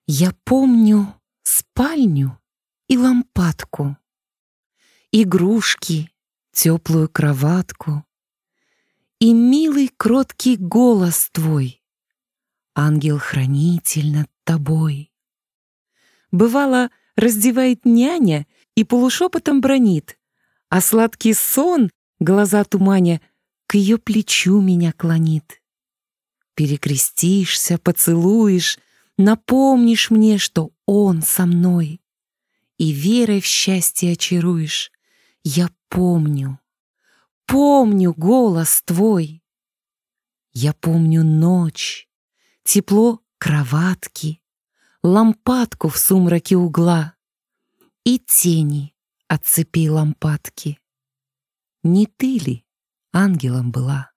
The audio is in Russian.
Я помню спальню и лампадку, игрушки, теплую кроватку и милый кроткий голос твой, ангел-хранитель над тобой. Бывало, раздевает няня и полушепотом бранит, а сладкий сон, глаза туманя, к ее плечу меня клонит. Перекрестишься, поцелуешь, напомнишь мне, что он со мной, и верой в счастье очаруешь. Я помню, помню голос твой. Я помню ночь, тепло кроватки, лампадку в сумраке угла и тени от цепи лампадки. Не ты ли ангелом была?